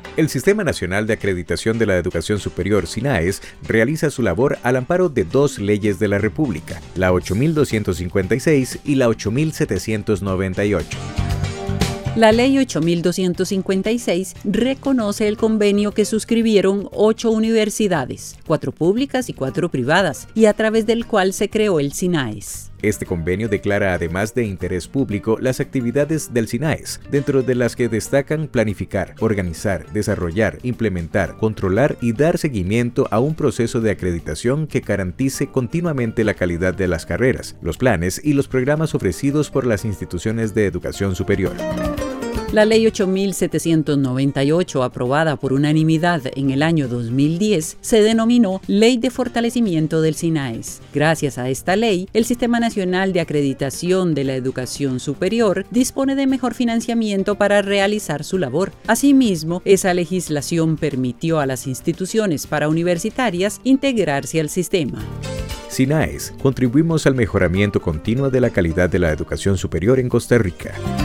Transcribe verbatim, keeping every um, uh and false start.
El Sistema Nacional de Acreditación de la Educación Superior, SINAES, realiza su labor al amparo de dos leyes de la República, la ocho mil doscientos cincuenta y seis y la ocho mil setecientos noventa y ocho. La Ley ocho mil doscientos cincuenta y seis reconoce el convenio que suscribieron ocho universidades, cuatro públicas y cuatro privadas, y a través del cual se creó el SINAES. Este convenio declara además de interés público las actividades del SINAES, dentro de las que destacan planificar, organizar, desarrollar, implementar, controlar y dar seguimiento a un proceso de acreditación que garantice continuamente la calidad de las carreras, los planes y los programas ofrecidos por las instituciones de educación superior. La Ley ocho mil setecientos noventa y ocho, aprobada por unanimidad en el año dos mil diez, se denominó Ley de Fortalecimiento del SINAES. Gracias a esta ley, el Sistema Nacional de Acreditación de la Educación Superior dispone de mejor financiamiento para realizar su labor. Asimismo, esa legislación permitió a las instituciones parauniversitarias integrarse al sistema. SINAES, contribuimos al mejoramiento continuo de la calidad de la educación superior en Costa Rica.